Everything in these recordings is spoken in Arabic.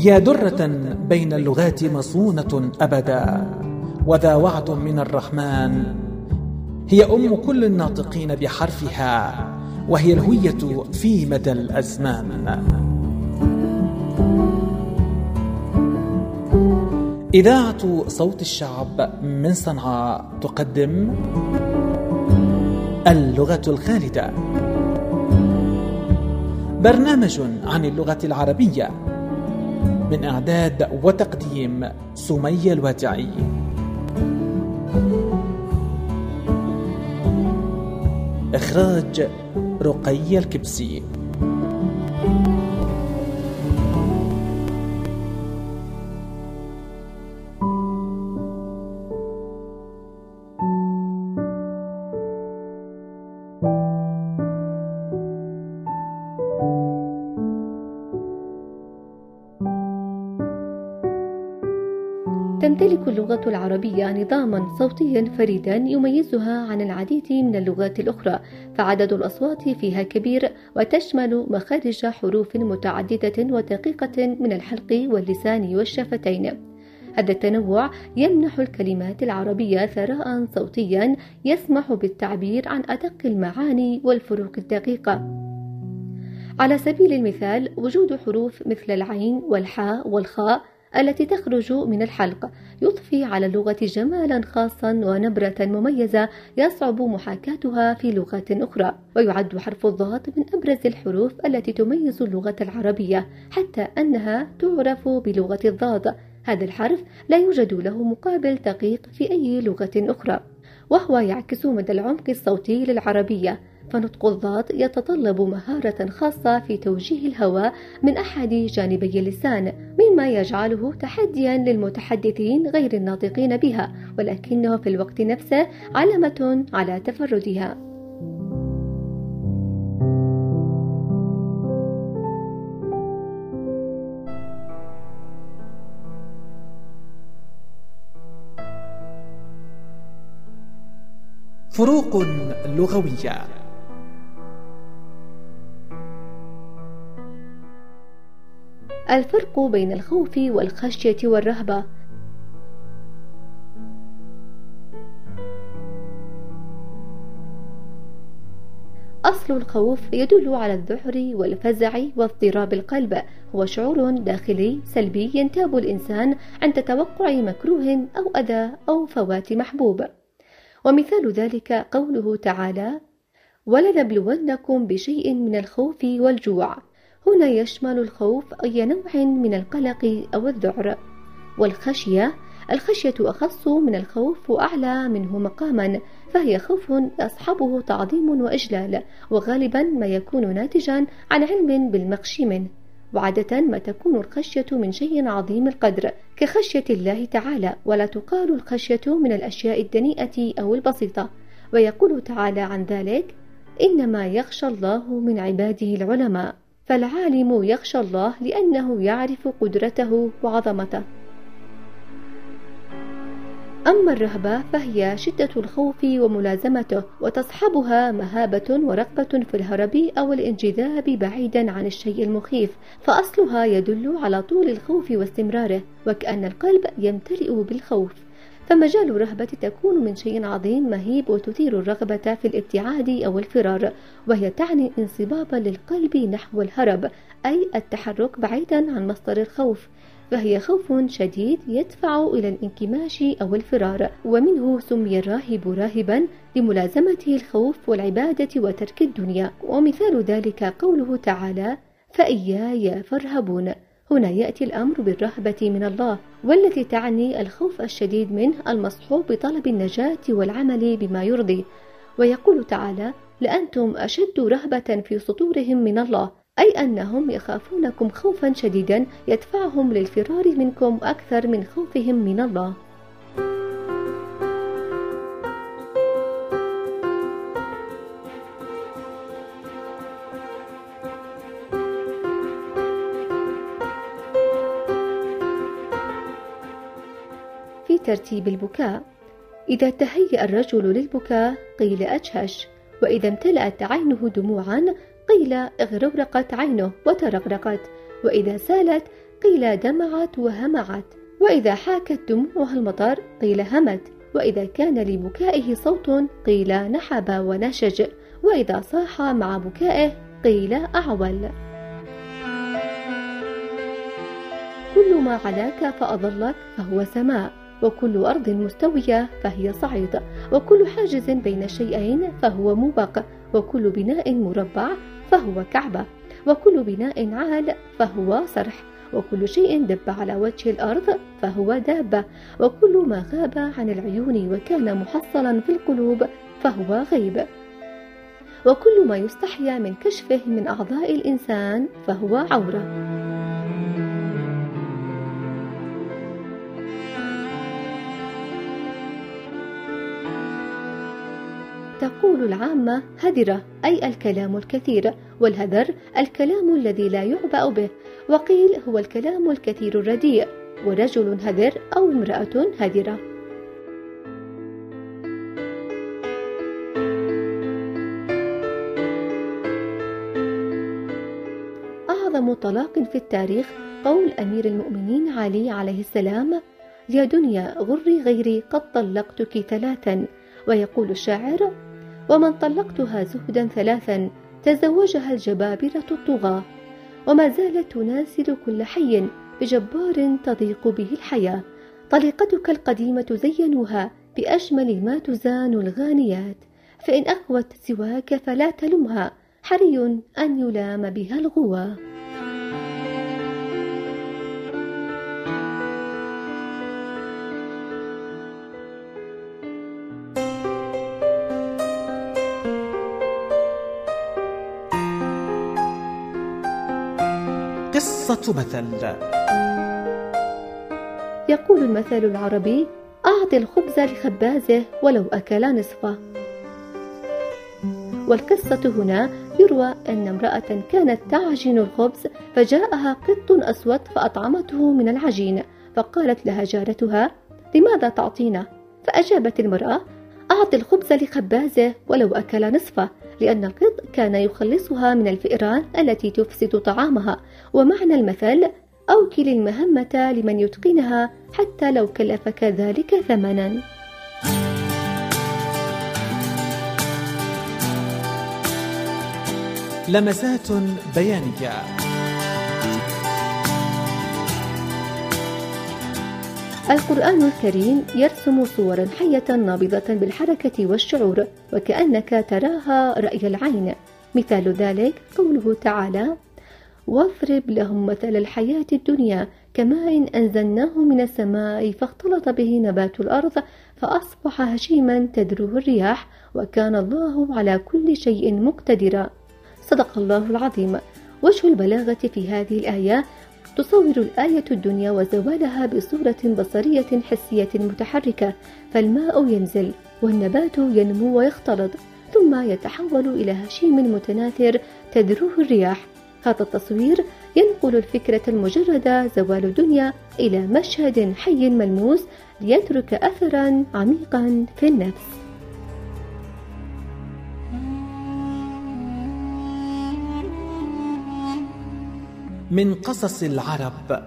يا درة بين اللغات مصونة أبدا، وذا وعد من الرحمن، هي أم كل الناطقين بحرفها، وهي الهوية في مدى الأزمان. إذاعة صوت الشعب من صنعاء تقدم اللغة الخالدة، برنامج عن اللغة العربية، من إعداد وتقديم سمية الوادعي. إخراج رقية الكبسي. تمتلك اللغة العربية نظاما صوتيا فريدا يميزها عن العديد من اللغات الأخرى، فعدد الأصوات فيها كبير وتشمل مخارج حروف متعددة ودقيقة من الحلق واللسان والشفتين. هذا التنوع يمنح الكلمات العربية ثراء صوتيا يسمح بالتعبير عن أدق المعاني والفروق الدقيقة. على سبيل المثال، وجود حروف مثل العين والحاء والخاء التي تخرج من الحلق يضفي على اللغة جمالا خاصا ونبرة مميزة يصعب محاكاتها في لغات أخرى. ويعد حرف الضاد من أبرز الحروف التي تميز اللغة العربية، حتى أنها تعرف بلغة الضاد. هذا الحرف لا يوجد له مقابل دقيق في أي لغة أخرى، وهو يعكس مدى العمق الصوتي للعربية. فنطق الضاد يتطلب مهارة خاصة في توجيه الهواء من أحد جانبي اللسان، مما يجعله تحديا للمتحدثين غير الناطقين بها، ولكنه في الوقت نفسه علامة على تفردها. فروق لغوية. الفرق بين الخوف والخشية والرهبة. أصل الخوف يدل على الذعر والفزع واضطراب القلب، هو شعور داخلي سلبي ينتاب الإنسان عند توقع مكروه أو أذى أو فوات محبوب. ومثال ذلك قوله تعالى: ولنبلونكم بشيء من الخوف والجوع. هنا يشمل الخوف أي نوع من القلق أو الذعر. والخشية أخص من الخوف وأعلى منه مقاما، فهي خوف يصحبه تعظيم وإجلال، وغالبا ما يكون ناتجا عن علم بالمخشي منه. وعادة ما تكون الخشية من شيء عظيم القدر كخشية الله تعالى، ولا تقال الخشية من الأشياء الدنيئة أو البسيطة. ويقول تعالى عن ذلك: إنما يخشى الله من عباده العلماء. فالعالم يخشى الله لأنه يعرف قدرته وعظمته. أما الرهبة فهي شدة الخوف وملازمته، وتصحبها مهابة ورغبة في الهرب أو الانجذاب بعيدا عن الشيء المخيف، فأصلها يدل على طول الخوف واستمراره، وكأن القلب يمتلئ بالخوف. فمجال الرهبة تكون من شيء عظيم مهيب وتثير الرغبة في الابتعاد أو الفرار، وهي تعني انصبابا للقلب نحو الهرب، أي التحرك بعيدا عن مصدر الخوف. فهي خوف شديد يدفع إلى الانكماش أو الفرار، ومنه سمي الراهب راهبا لملازمته الخوف والعبادة وترك الدنيا. ومثال ذلك قوله تعالى: فإياي فارهبون. هنا يأتي الأمر بالرهبة من الله، والتي تعني الخوف الشديد منه المصحوب بطلب النجاة والعمل بما يرضي. ويقول تعالى: لأنتم أشد رهبة في صدورهم من الله، أي أنهم يخافونكم خوفا شديدا يدفعهم للفرار منكم أكثر من خوفهم من الله. في ترتيب البكاء: إذا تهيأ الرجل للبكاء قيل أجهش، وإذا امتلأت عينه دموعا قيل اغرقت عينه وترقرقت، وإذا سالت قيل دمعت وهمعت، وإذا حاكت دموعها المطر قيل همت، وإذا كان لبكائه صوت قيل نحب ونشج، وإذا صاح مع بكائه قيل أعول. كل ما علاك فأضلك فهو سماء، وكل أرض مستوية فهي صعيد، وكل حاجز بين شيئين فهو موبق، وكل بناء مربع فهو كعبة، وكل بناء عال فهو صرح، وكل شيء دب على وجه الأرض فهو دابة، وكل ما غاب عن العيون وكان محصلا في القلوب فهو غيب، وكل ما يستحيا من كشفه من أعضاء الإنسان فهو عورة. تقول العامة هدرة، أي الكلام الكثير، والهدر الكلام الذي لا يعبأ به، وقيل هو الكلام الكثير الرديء، ورجل هدر أو امرأة هدرة. أعظم طلاق في التاريخ قول أمير المؤمنين علي عليه السلام: يا دنيا غري غيري قد طلقتك ثلاثا. ويقول الشاعر: ومن طلقتها زهدا ثلاثا تزوجها الجبابرة الطغاة، وما زالت تناسل كل حي بجبار تضيق به الحياة. طليقتك القديمة زينوها بأجمل ما تزان الغانيات، فإن أغوت سواك فلا تلمها، حري أن يلام بها الغوى. قصة مثل. يقول المثل العربي: أعطي الخبز لخبازه ولو أكل نصفه. والقصة هنا يروى أن امرأة كانت تعجن الخبز، فجاءها قط أسود فأطعمته من العجين، فقالت لها جارتها: لماذا تعطينا؟ فأجابت المرأة: أعطي الخبز لخبازه ولو أكل نصفه، لأن القط كان يخلصها من الفئران التي تفسد طعامها. ومعنى المثل: أوكل المهمة لمن يتقنها حتى لو كلفك ذلك ثمنا. لمسات بيانية. القرآن الكريم يرسم صورا حية نابضة بالحركة والشعور، وكأنك تراها رأي العين. مثال ذلك قوله تعالى: واضرب لهم مثل الحياة الدنيا كماء أنزلناه من السماء فاختلط به نبات الأرض فأصبح هشيما تذروه الرياح وكان الله على كل شيء مقتدرا. صدق الله العظيم. وجه البلاغة في هذه الآية: تصور الآية الدنيا وزوالها بصورة بصرية حسية متحركة، فالماء ينزل والنبات ينمو ويختلط ثم يتحول إلى هشيم متناثر تذروه الرياح. هذا التصوير ينقل الفكرة المجردة زوال الدنيا إلى مشهد حي ملموس ليترك أثرا عميقا في النفس. من قصص العرب.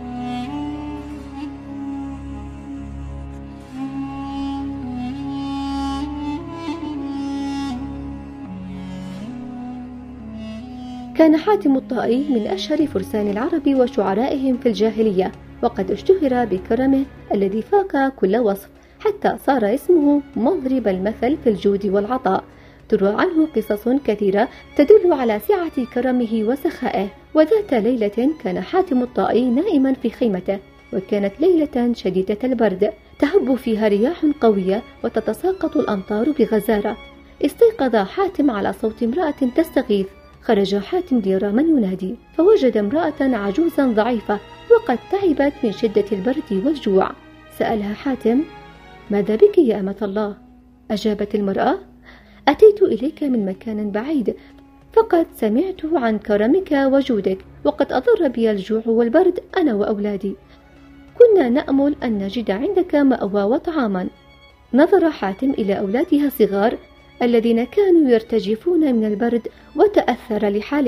كان حاتم الطائي من أشهر فرسان العرب وشعرائهم في الجاهلية، وقد اشتهر بكرمه الذي فاق كل وصف، حتى صار اسمه مضرب المثل في الجود والعطاء. تروى عنه قصص كثيرة تدل على سعة كرمه وسخائه. وذات ليلة كان حاتم الطائي نائما في خيمته، وكانت ليلة شديدة البرد تهب فيها رياح قوية وتتساقط الأمطار بغزارة. استيقظ حاتم على صوت امرأة تستغيث. خرج حاتم ليرى من ينادي، فوجد امرأة عجوزا ضعيفة وقد تعبت من شدة البرد والجوع. سألها حاتم: ماذا بك يا أمة الله؟ أجابت المرأة: أتيت إليك من مكان بعيد، فقد سمعت عن كرمك وجودك، وقد أضر بي الجوع والبرد أنا وأولادي. كنا نأمل أن نجد عندك مأوى وطعاما. نظر حاتم إلى أولادها الصغار الذين كانوا يرتجفون من البرد وتأثر لحالهم،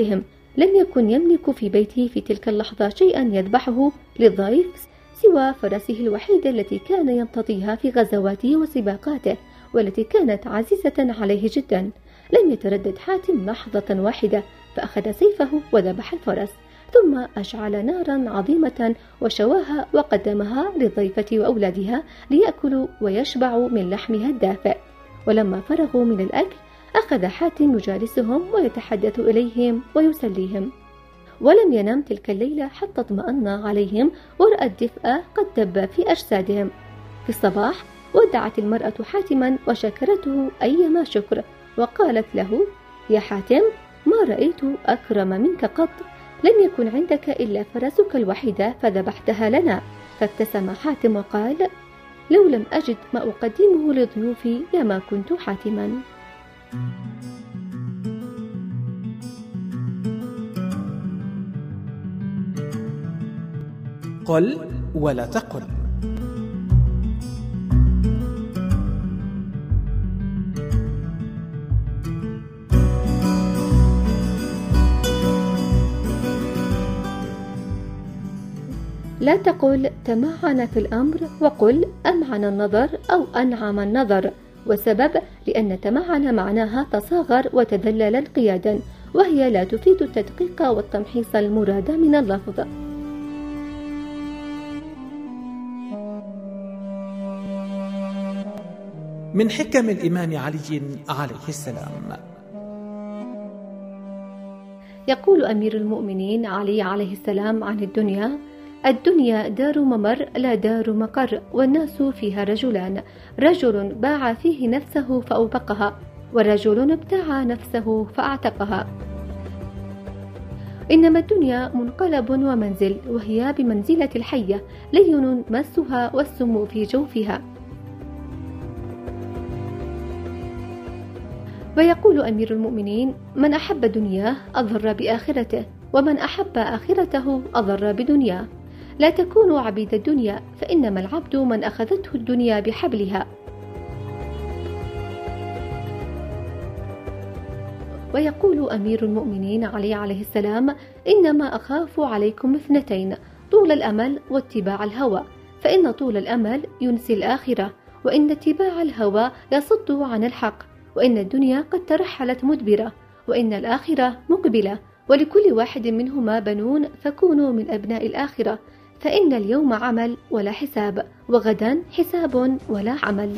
لم يكن يملك في بيته في تلك اللحظة شيئا يذبحه للضيف سوى فرسه الوحيدة التي كان يمتطيها في غزواته وسباقاته، والتي كانت عزيزة عليه جدا. لم يتردد حاتم لحظة واحدة، فأخذ سيفه وذبح الفرس، ثم أشعل نارا عظيمة وشواها وقدمها للضيفة وأولادها ليأكلوا ويشبعوا من لحمها الدافئ. ولما فرغوا من الأكل أخذ حاتم يجالسهم ويتحدث إليهم ويسليهم. ولم ينم تلك الليلة حتى اطمأن عليهم ورأى الدفء قد دب في أجسادهم. في الصباح ودعت المرأة حاتما وشكرته أيما شكر، وقالت له: يا حاتم، ما رأيت أكرم منك قط، لم يكن عندك إلا فرسك الوحيدة فذبحتها لنا. فابتسم حاتم وقال: لو لم أجد ما أقدمه لضيوفي لما كنت حاتما. قل ولا تقل. لا تقل تمعن في الأمر، وقل أمعن النظر أو أنعم النظر. والسبب لأن تمعن معناها تصاغر وتذلل انقيادا، وهي لا تفيد التدقيق والتمحيص المراد من اللفظ. من حكم الإمام علي عليه السلام. يقول أمير المؤمنين علي عليه السلام عن الدنيا: الدنيا دار ممر لا دار مقر، والناس فيها رجلان، رجل باع فيه نفسه فأوبقها، ورجل ابتاع نفسه فأعتقها. إنما الدنيا منقلب ومنزل، وهي بمنزلة الحية، لين مسها والسم في جوفها. ويقول أمير المؤمنين: من أحب دنياه أضر بآخرته، ومن أحب آخرته أضر بدنياه. لا تكونوا عبيد الدنيا، فإنما العبد من أخذته الدنيا بحبلها. ويقول أمير المؤمنين علي عليه السلام: إنما أخاف عليكم اثنتين، طول الأمل واتباع الهوى، فإن طول الأمل ينسي الآخرة، وإن اتباع الهوى يصد عن الحق، وإن الدنيا قد ترحلت مدبرة، وإن الآخرة مقبلة، ولكل واحد منهما بنون، فكونوا من أبناء الآخرة، فإن اليوم عمل ولا حساب، وغدا حساب ولا عمل.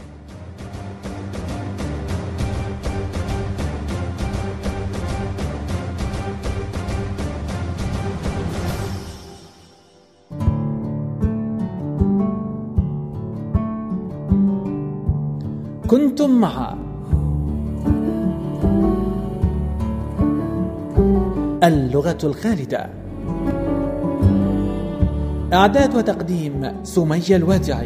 كنتم مع اللغة الخالدة، إعداد وتقديم سمية الوادعي،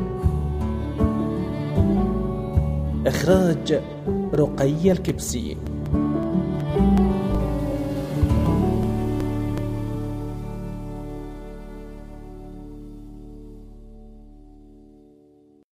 إخراج رقي الكبسي.